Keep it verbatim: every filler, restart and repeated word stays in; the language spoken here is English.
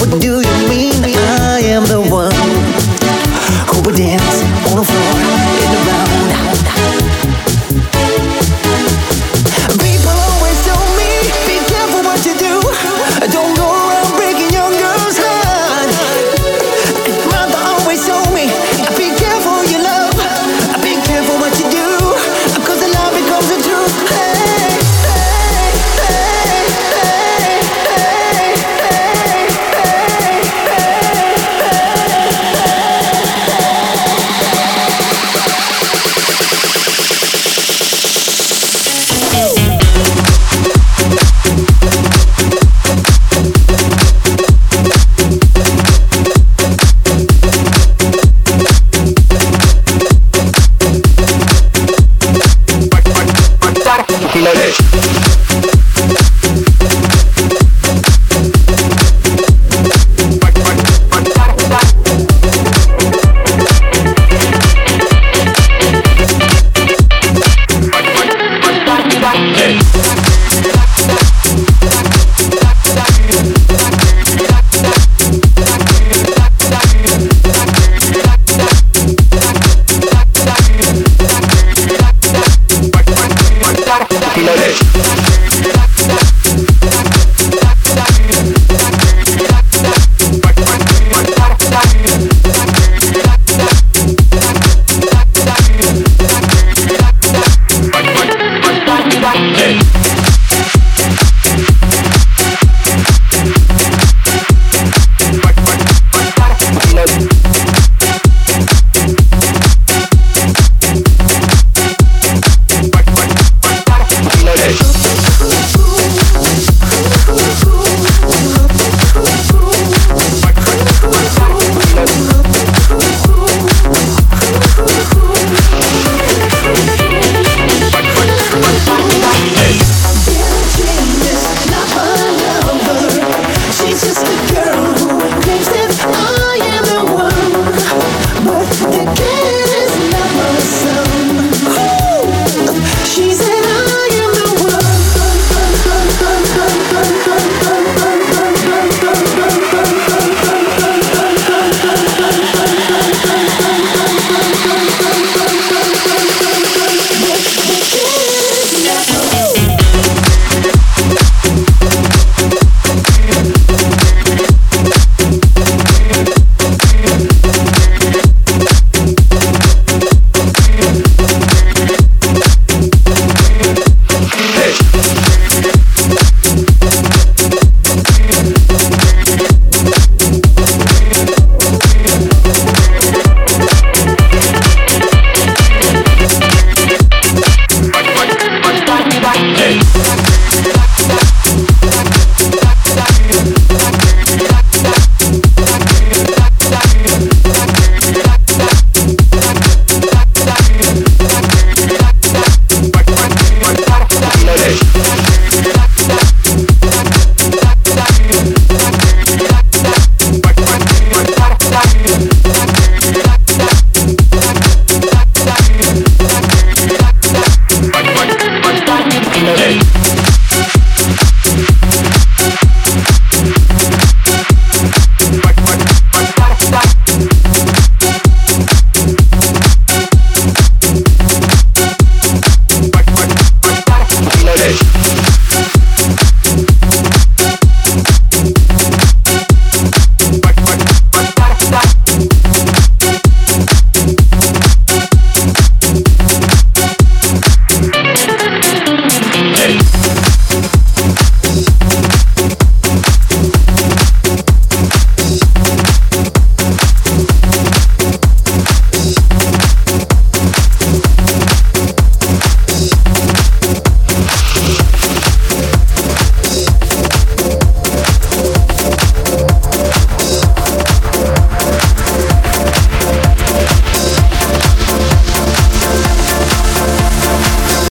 What do you mean I am the one who would dance on the floor in the round? People always tell me, be careful what you do. Don't go around breaking young girls' heart. Mother always told me, be careful you love. Be careful what you do, cause the love becomes the truth. Hey, hey, hey, hey, hey, hey, Let it